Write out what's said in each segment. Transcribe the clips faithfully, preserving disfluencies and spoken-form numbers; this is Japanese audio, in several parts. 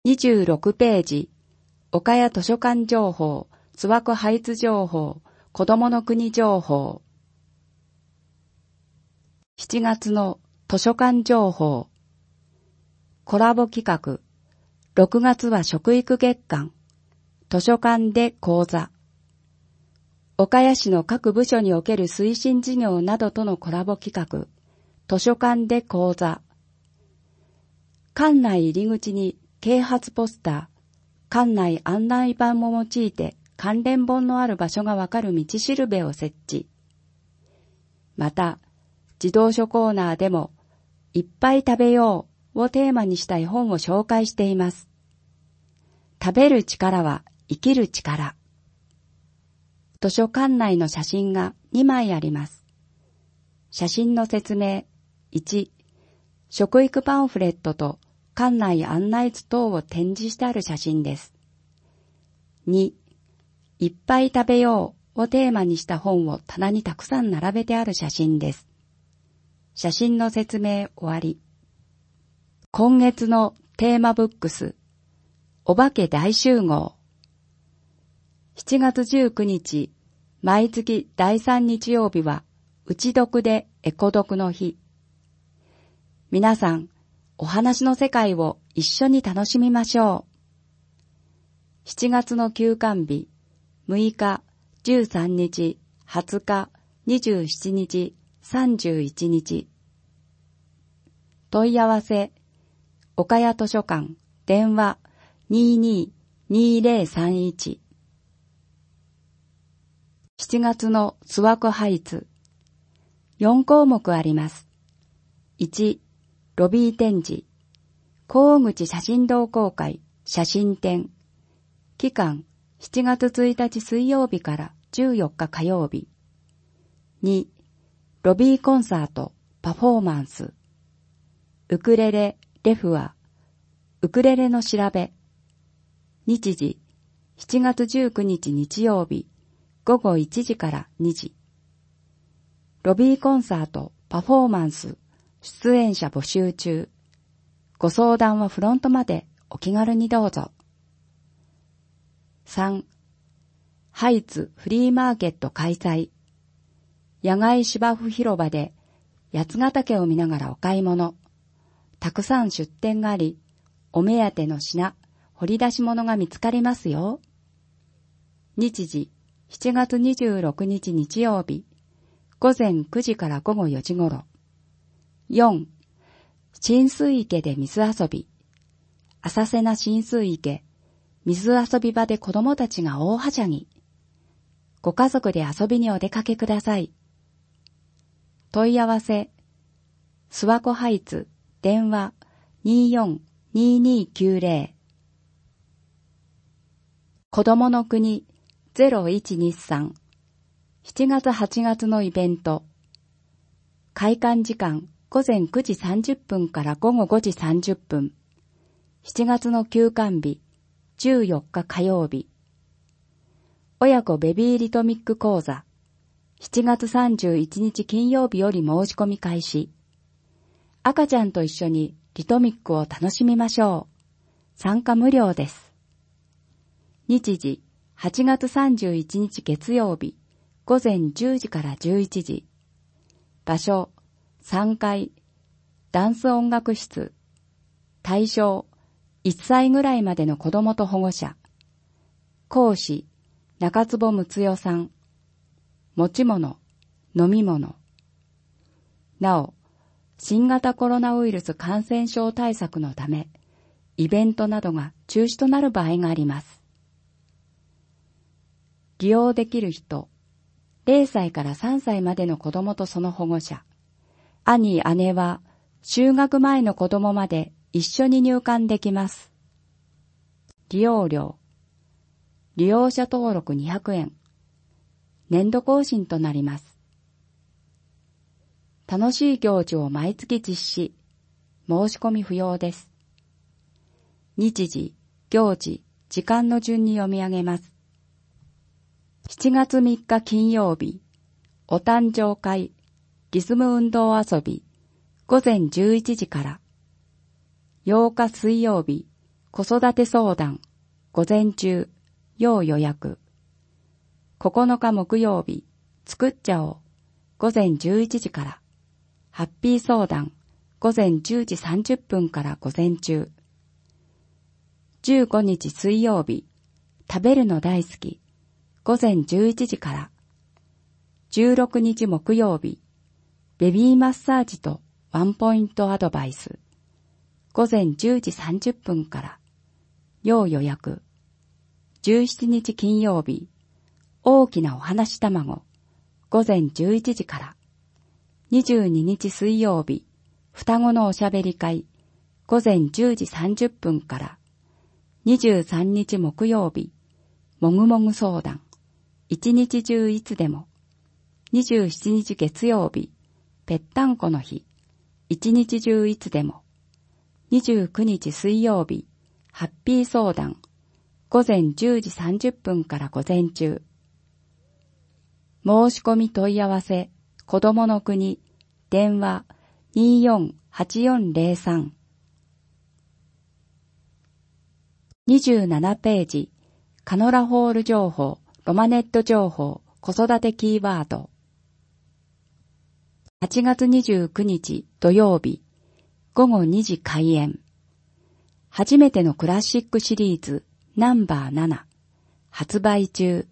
にじゅうろくページ、岡谷図書館情報、諏訪湖ハイツ情報、子どもの国情報。しちがつの図書館情報。コラボ企画。ろくがつは食育月間。図書館で講座。岡谷市の各部署における推進事業などとのコラボ企画。図書館で講座。館内入り口に啓発ポスター、館内案内板も用いて関連本のある場所がわかる道しるべを設置。また、児童書コーナーでも、いっぱい食べようをテーマにした絵本を紹介しています。食べる力は生きる力。図書館内の写真がにまいあります。写真の説明。いち、食育パンフレットと館内案内図等を展示してある写真です。に、いっぱい食べようをテーマにした本を棚にたくさん並べてある写真です。写真の説明終わり。今月のテーマブックス、お化け大集合。しちがつじゅうくにち、毎月だいさん日曜日は、うち読でエコ読の日。皆さん、お話の世界を一緒に楽しみましょう。しちがつの休館日、むいか、じゅうさんにち、はつか、にじゅうしちにち、さんじゅういちにち。問い合わせ、岡谷図書館、電話 にーにーにーぜろさんいち。しちがつの諏訪湖ハイツ。よんこうもくあります。いち、ロビー展示。大口写真同好会、写真展。期間、しちがつついたち水曜日からじゅうよっか火曜日。に、ロビーコンサート、パフォーマンス。ウクレレ、レフア。ウクレレの調べ。日時、しちがつじゅうくにち日曜日、ごごいちじからにじ。ロビーコンサート、パフォーマンス、出演者募集中。ご相談はフロントまでお気軽にどうぞ。さん、ハイツフリーマーケット開催。野外芝生広場で八ヶ岳を見ながらお買い物。たくさん出店があり、お目当ての品、掘り出し物が見つかりますよ。日時、しちがつにじゅうろくにち日曜日、ごぜんくじからごごよじごろ。よん、浸水池で水遊び。浅瀬な浸水池、水遊び場で子供たちが大はしゃぎ。ご家族で遊びにお出かけください。問い合わせ、諏訪湖ハイツ、電話 にーよんにーにーきゅうぜろ。子どもの国ゼロいちにさん。しちがつはちがつのイベント。開館時間ごぜんくじさんじゅっぷんからごごごじさんじゅっぷん。しちがつの休館日、じゅうよっか火曜日。親子ベビーリトミック講座。しちがつさんじゅういちにち金曜日より申し込み開始。赤ちゃんと一緒にリトミックを楽しみましょう。参加無料です。日時、はちがつさんじゅういちにち月曜日、ごぜんじゅうじからじゅういちじ。場所、さんがい、ダンス音楽室。対象、いっさいぐらいまでの子供と保護者。講師、中坪睦代さん。持ち物、飲み物。なお、新型コロナウイルス感染症対策のため、イベントなどが中止となる場合があります。利用できる人、れいさいからさんさいまでの子供とその保護者。兄、姉は、就学前の子供まで一緒に入館できます。利用料。利用者登録にひゃくえん。年度更新となります。楽しい行事を毎月実施。申し込み不要です。日時、行事、時間の順に読み上げます。しちがつみっか金曜日、お誕生会、リズム運動遊び、ごぜんじゅういちじから。ようか水曜日、 子育て相談、午前中、要予約。ここのか木曜日、作っちゃおう、午前じゅういちじから。ハッピー相談、午前じゅうじさんじゅっぷんから午前中。じゅうごにち水曜日、食べるの大好き、午前じゅういちじから。じゅうろくにち木曜日、ベビーマッサージとワンポイントアドバイス、午前じゅうじさんじゅっぷんから。要予約。じゅうしちにち金曜日、大きなお話卵、午前じゅういちじから。にじゅうににち水曜日、双子のおしゃべり会、午前じゅうじさんじゅっぷんから。にじゅうさんにち木曜日、もぐもぐ相談、一日中いつでも。にじゅうしちにち月曜日、ぺったんこの日、一日中いつでも。にじゅうくにち水曜日、ハッピー相談、午前じゅうじさんじゅっぷんから午前中。申し込み問い合わせ、子どもの国、電話 にーよんはちよんゼロさん。にじゅうななページ、カノラホール情報、ロマネット情報、子育てキーワード。はちがつにじゅうくにち土曜日、ごごにじ開演。初めてのクラシックシリーズナンバーなな、発売中。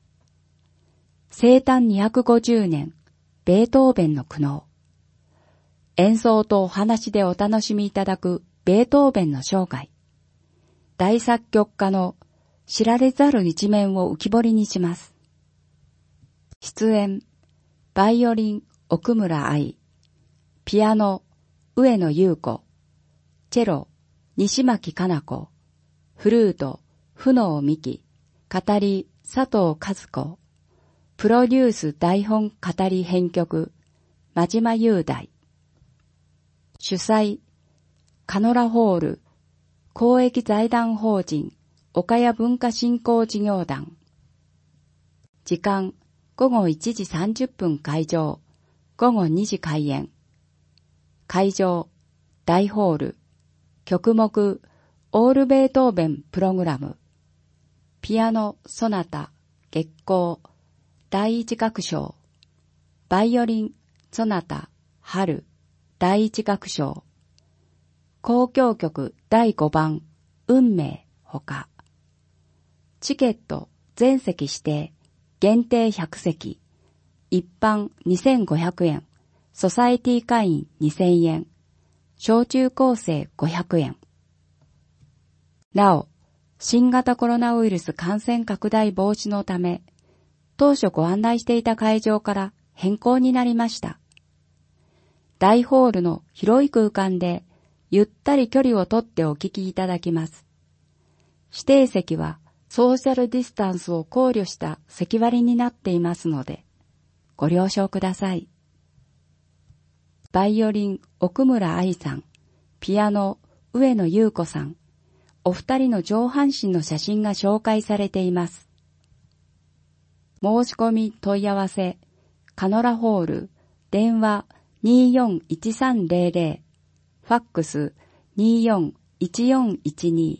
生誕にひゃくごじゅうねん、ベートーベンの苦悩。演奏とお話でお楽しみいただくベートーベンの生涯。大作曲家の知られざる一面を浮き彫りにします。出演、バイオリン、奥村愛、ピアノ、上野優子、チェロ、西巻かな子、フルート、ふのうみき、語り、佐藤和子、プロデュース台本語り編曲、真島雄大。主催、カノラホール、公益財団法人、岡谷文化振興事業団。時間、ごごいちじさんじゅっぷん開場、ごごにじ開演。会場、大ホール。曲目、オールベートーベンプログラム。ピアノ、ソナタ、月光、第一楽章。バイオリン、ソナタ、春、第一楽章。交響曲だいごばん、運命、ほか。チケット、全席指定、限定ひゃくせき。一般にせんごひゃくえん、ソサエティ会員にせんえん、小中高生ごひゃくえん。なお、新型コロナウイルス感染拡大防止のため、当初ご案内していた会場から変更になりました。大ホールの広い空間で、ゆったり距離をとってお聞きいただきます。指定席はソーシャルディスタンスを考慮した席割りになっていますので、ご了承ください。バイオリン、奥村愛さん、ピアノ、上野優子さん、お二人の上半身の写真が紹介されています。申し込み問い合わせ、カノラホール、電話 にーよんいちさんゼロゼロ、ファックス にーよんいちよんいちに。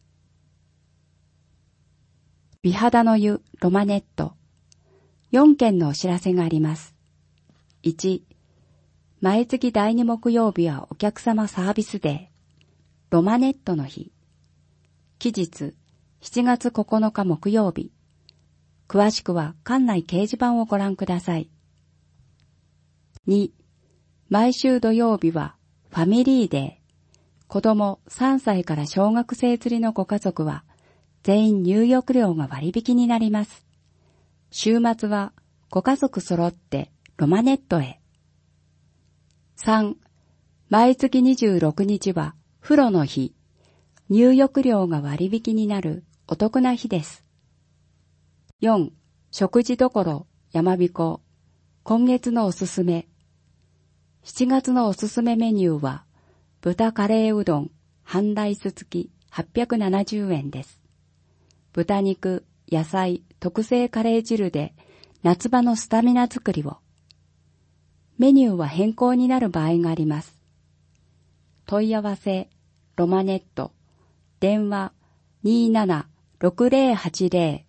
美肌の湯ロマネット。よんけんのお知らせがあります。いち、毎月だいに木曜日はお客様サービスデー、ロマネットの日。期日、しちがつここのか木曜日。詳しくは館内掲示板をご覧ください。に、毎週土曜日はファミリーデー。子供さんさいから小学生連れのご家族は全員入浴料が割引になります。週末はご家族揃ってロマネットへ。さん、毎月にじゅうろくにちは風呂の日。入浴料が割引になるお得な日です。よん、食事どころ山彦。今月のおすすめ。しちがつのおすすめメニューは豚カレーうどん半ライス付きはっぴゃくななじゅうえんです。豚肉、野菜、特製カレー汁で夏場のスタミナ作りを。メニューは変更になる場合があります。問い合わせ、ロマネット、 電話 にーななろくぜろはちぜろ。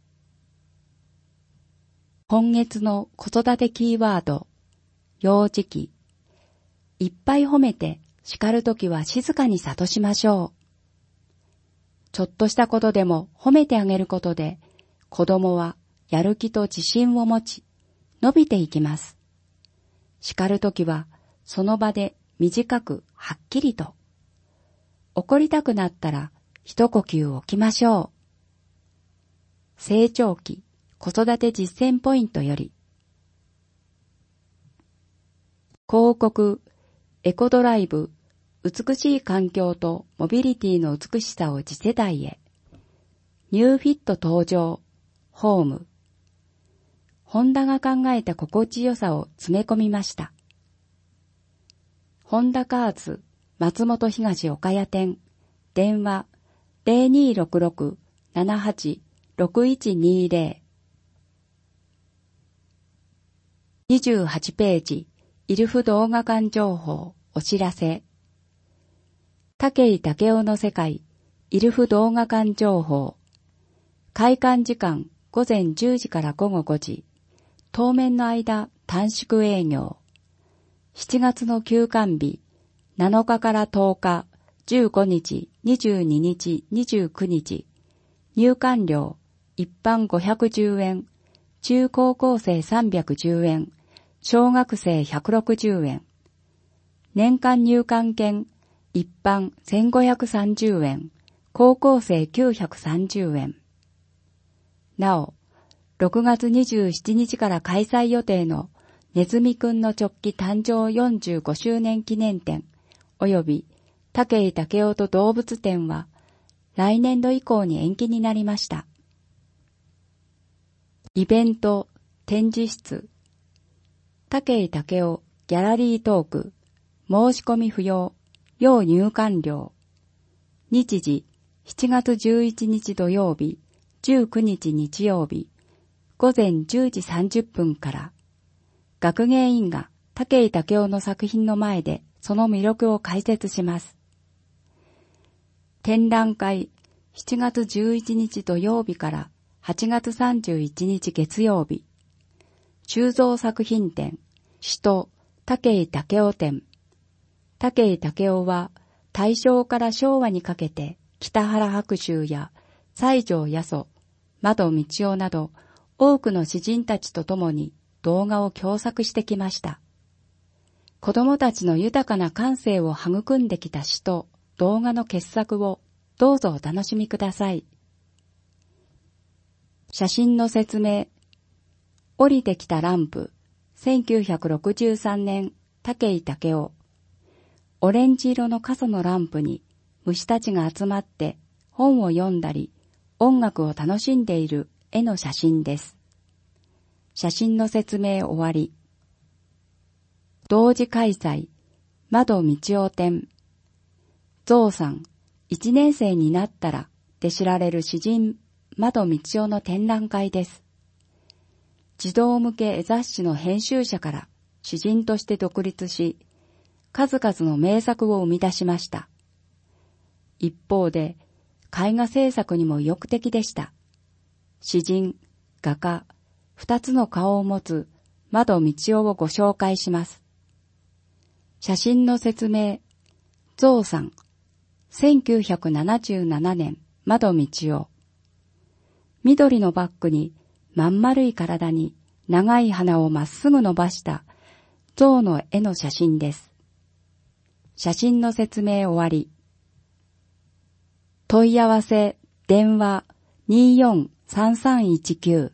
今月の子育てキーワード、幼児期。いっぱい褒めて叱るときは静かに諭しましょう。ちょっとしたことでも褒めてあげることで、子供はやる気と自信を持ち、伸びていきます。叱るときはその場で短くはっきりと。怒りたくなったら一呼吸置きましょう。成長期子育て実践ポイントより。広告、エコドライブ、美しい環境とモビリティの美しさを次世代へ。ニューフィット登場、ホーム。ホンダが考えた心地よさを詰め込みました。ホンダカーズ松本東岡谷店、電話 ゼロにーろくろく ななはち ろくいちにーぜろ。にじゅうはちページ、イルフ動画館情報、お知らせ。武井武雄の世界、イルフ動画館情報。開館時間午前じゅうじから午後ごじ。当面の間短縮営業。しちがつの休館日、なのかからとおか、じゅうごにち、にじゅうににち、にじゅうくにち。入館料、一般ごひゃくじゅうえん、中高校生さんびゃくじゅうえん、小学生ひゃくろくじゅうえん。年間入館券、一般せんごひゃくさんじゅうえん、高校生きゅうひゃくさんじゅうえん。なお、ろくがつにじゅうしちにちから開催予定のネズミくんの直帰誕生よんじゅうごしゅうねん記念展及び武井武雄と動物展は来年度以降に延期になりました。イベント、展示室、武井武雄ギャラリートーク、申し込み不要、要入館料。日時、しちがつじゅういちにち土曜日、じゅうくにち日曜日、午前じゅうじさんじゅっぷんから、学芸員が武井武雄の作品の前でその魅力を解説します。展覧会、しちがつじゅういちにち土曜日からはちがつさんじゅういちにち月曜日、収蔵作品展、使徒武井武雄展。武井武雄は大正から昭和にかけて北原白秋や西条八十、窓道夫など多くの詩人たちと共に動画を共作してきました。子供たちの豊かな感性を育んできた詩と動画の傑作をどうぞお楽しみください。写真の説明。降りてきたランプ、せんきゅうひゃくろくじゅうさんねん、武井武雄。オレンジ色の傘のランプに虫たちが集まって本を読んだり音楽を楽しんでいる絵の写真です。写真の説明終わり。同時開催、窓道夫展。ゾウさん、一年生になったらで知られる詩人窓道夫の展覧会です。児童向け絵雑誌の編集者から詩人として独立し、数々の名作を生み出しました。一方で、絵画制作にも意欲的でした。詩人、画家、二つの顔を持つ窓道夫をご紹介します。写真の説明。ゾウさん、せんきゅうひゃくななじゅうななねん、窓道夫。緑のバッグにまん丸い体に長い鼻をまっすぐ伸ばした象の絵の写真です。写真の説明終わり。問い合わせ、電話 にーよんさんさんいちきゅう。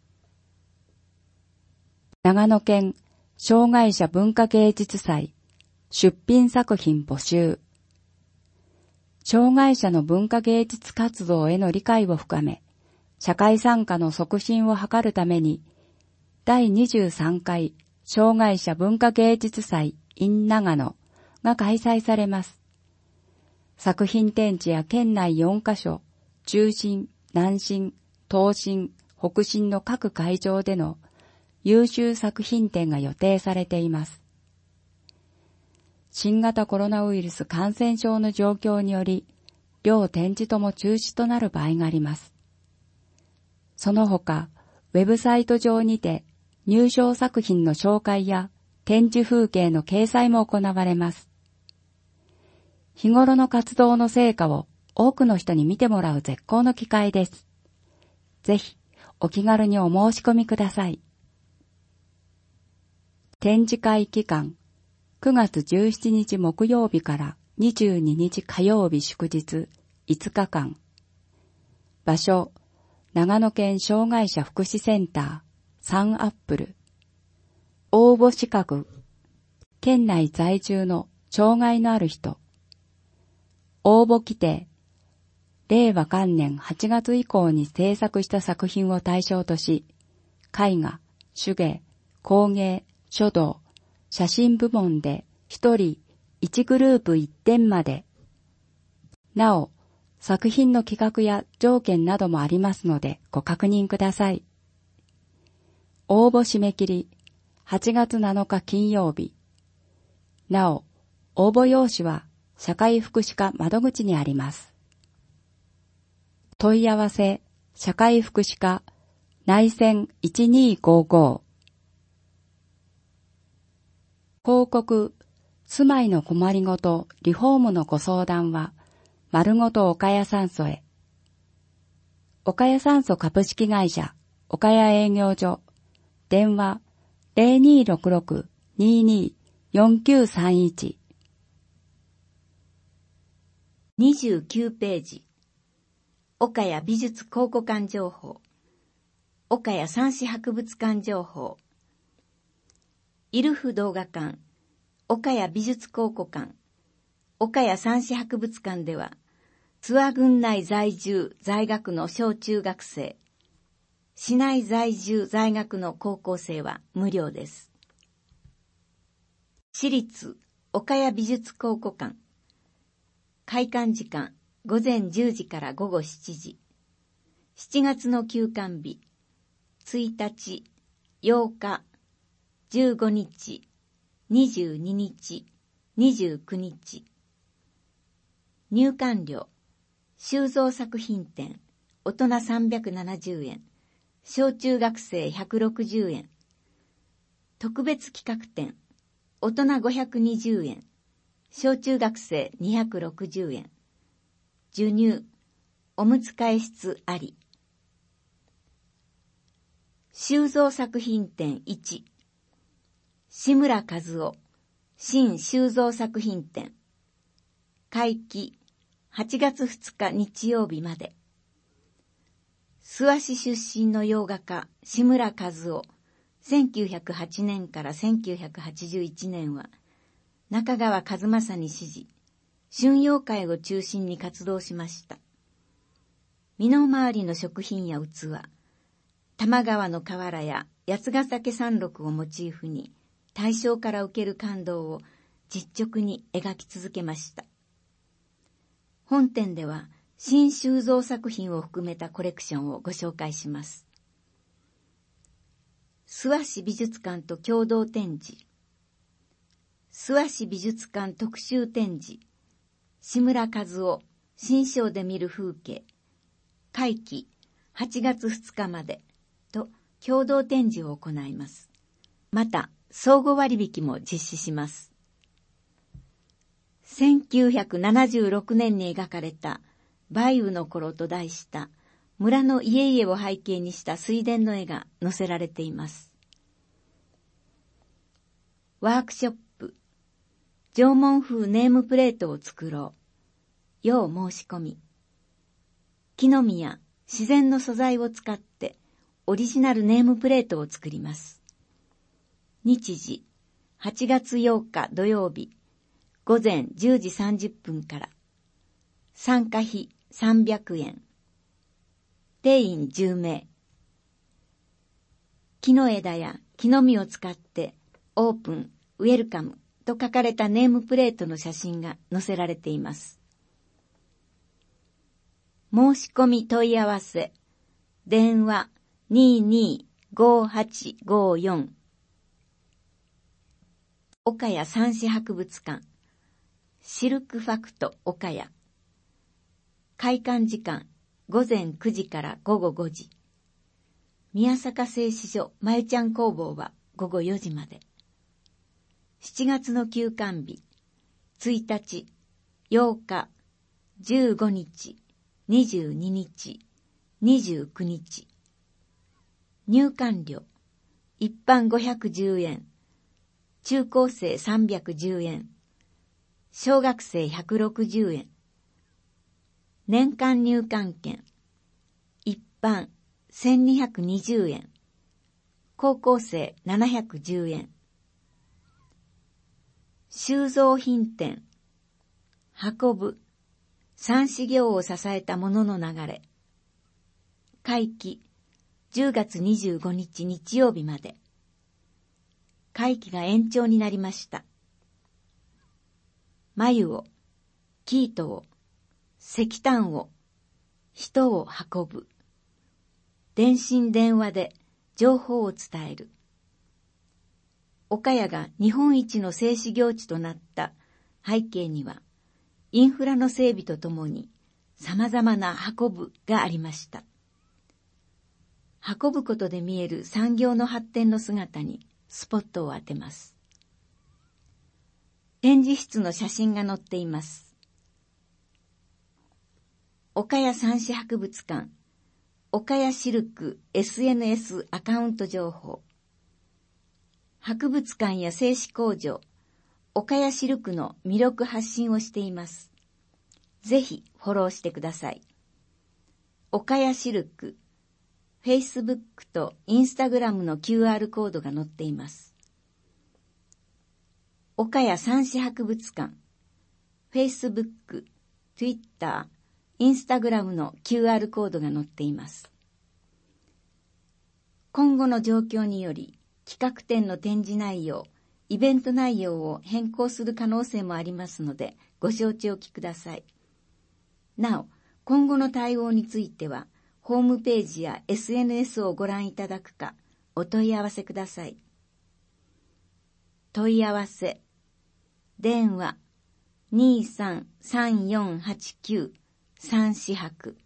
長野県障害者文化芸術祭出品作品募集。障害者の文化芸術活動への理解を深め、社会参加の促進を図るために、だいにじゅうさんかい障害者文化芸術祭 in 長野が開催されます。作品展示や県内よんかしょ、中心、南進、東進、北進の各会場での優秀作品展が予定されています。新型コロナウイルス感染症の状況により、 両展示とも中止となる場合があります。その他、ウェブサイト上にて入賞作品の紹介や展示風景の掲載も行われます。日頃の活動の成果を多くの人に見てもらう絶好の機会です。ぜひ、お気軽にお申し込みください。展示会期間、くがつじゅうしちにち木曜日からにじゅうににち火曜日祝日いつかかん。場所、長野県障害者福祉センターサンアップル。応募資格、県内在住の障害のある人。応募規定、令和元年はちがつ以降に制作した作品を対象とし、絵画、手芸、工芸、書道、写真部門でひとりいちグループいってんまで。なお、作品の企画や条件などもありますのでご確認ください。応募締め切り、はちがつなのか金曜日。なお、応募用紙は社会福祉課窓口にあります。問い合わせ、社会福祉課、内線いちにーごーごー。広告、住まいの困りごと、リフォームのご相談は、まるごと岡谷酸素へ。岡谷酸素株式会社、岡谷営業所、電話 ゼロにーろくろく にーにーよんきゅうさんいち。 にじゅうきゅうページ。岡谷美術考古館情報。岡谷三史博物館情報。イルフ動画館、岡谷美術考古館、岡谷三史博物館では、諏訪郡内在住在学の小中学生、市内在住在学の高校生は無料です。私立岡谷美術考古館、開館時間午前じゅうじから午後しちじ。しちがつの休館日、ついたち、ようか、じゅうごにち、にじゅうににち、にじゅうくにち。入館料、収蔵作品展、大人さんびゃくななじゅうえん、小中学生ひゃくろくじゅうえん。特別企画展、大人ごひゃくにじゅうえん、小中学生にひゃくろくじゅうえん。授乳、おむつ替え室あり。収蔵作品展いち、志村和夫新収蔵作品展。会期はちがつふつか日曜日まで。諏訪市出身の洋画家志村和夫、せんきゅうひゃくはちねんからせんきゅうひゃくはちじゅういちねんは中川一政に師事、春陽会を中心に活動しました。身の回りの食品や器、多摩川の河原や八ヶ岳山麓をモチーフに大正から受ける感動を実直に描き続けました。本展では新収蔵作品を含めたコレクションをご紹介します。諏訪市美術館と共同展示。諏訪市美術館特集展示。志村和夫新章で見る風景。会期はちがつふつかまでと共同展示を行います。また相互割引も実施します。せんきゅうひゃくななじゅうろくねんに描かれた梅雨の頃と題した村の家々を背景にした水田の絵が載せられています。ワークショップ、縄文風ネームプレートを作ろう。要申し込み。木の実や自然の素材を使ってオリジナルネームプレートを作ります。日時、はちがつようか土曜日、午前じゅうじさんじゅっぷんから。参加費さんびゃくえん。定員じゅうめい。木の枝や木の実を使ってオープン、ウェルカムと書かれたネームプレートの写真が載せられています。申し込み問い合わせ。電話 にーにーごーはちごーよん。岡谷三史博物館。シルクファクト岡谷。 開館時間ごぜんくじからごごごじ。宮坂製糸所まゆちゃん工房はごごよじまで。しちがつの休館日、ついたち、ようか、じゅうごにち、にじゅうににち、にじゅうくにち。入館料、一般ごひゃくじゅうえん、中高生さんびゃくじゅうえん、小学生ひゃくろくじゅうえん。年間入館券、一般せんにひゃくにじゅうえん、高校生ななひゃくじゅうえん。収蔵品店、運ぶ、産子業を支えたものの流れ。会期、じゅうがつにじゅうごにち日曜日まで。会期が延長になりました。繭を、生糸を、石炭を、人を運ぶ。電信電話で情報を伝える。岡谷が日本一の製糸業地となった背景には、インフラの整備とともに様々な運ぶがありました。運ぶことで見える産業の発展の姿にスポットを当てます。展示室の写真が載っています。岡谷蚕糸博物館、岡谷シルク エスエヌエス アカウント情報。博物館や製糸工場、岡谷シルクの魅力発信をしています。ぜひフォローしてください。岡谷シルク、Facebook と Instagram の キューアール コードが載っています。岡谷蚕糸博物館、Facebook、Twitter、Instagram の キューアール コードが載っています。今後の状況により、企画展の展示内容、イベント内容を変更する可能性もありますので、ご承知おきください。なお、今後の対応については、ホームページや エスエヌエス をご覧いただくか、お問い合わせください。問い合わせ、電話 にーさんさんよんはちきゅう さんしはく